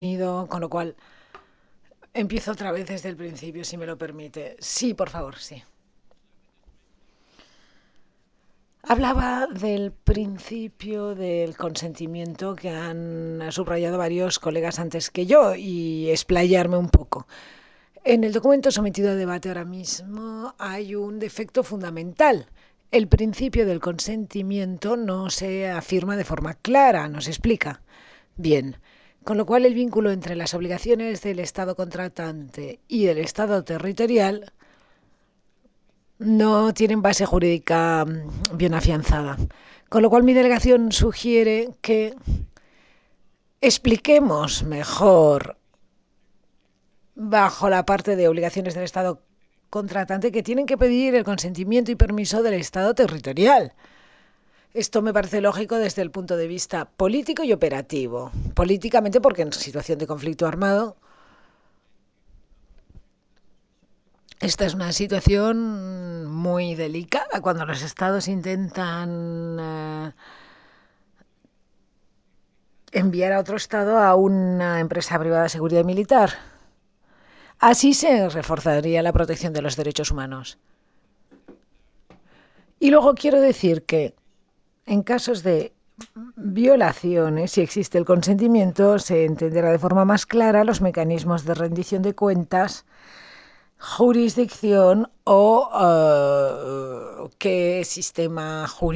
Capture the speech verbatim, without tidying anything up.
Con lo cual empiezo otra vez desde el principio, si me lo permite. Sí, por favor, sí. Hablaba del principio del consentimiento que han subrayado varios colegas antes que yo y explayarme un poco. En el documento sometido a debate ahora mismo hay un defecto fundamental. El principio del consentimiento no se afirma de forma clara, no se explica bien. Con lo cual el vínculo entre las obligaciones del Estado contratante y del Estado territorial no tienen base jurídica bien afianzada. Con lo cual mi delegación sugiere que expliquemos mejor bajo la parte de obligaciones del Estado contratante que tienen que pedir el consentimiento y permiso del Estado territorial. Esto me parece lógico desde el punto de vista político y operativo. Políticamente porque en situación de conflicto armado esta es una situación muy delicada cuando los estados intentan eh, enviar a otro estado a una empresa privada de seguridad militar. Así se reforzaría la protección de los derechos humanos. Y luego quiero decir que en casos de violaciones, si existe el consentimiento, se entenderá de forma más clara los mecanismos de rendición de cuentas, jurisdicción o uh, qué sistema jurídico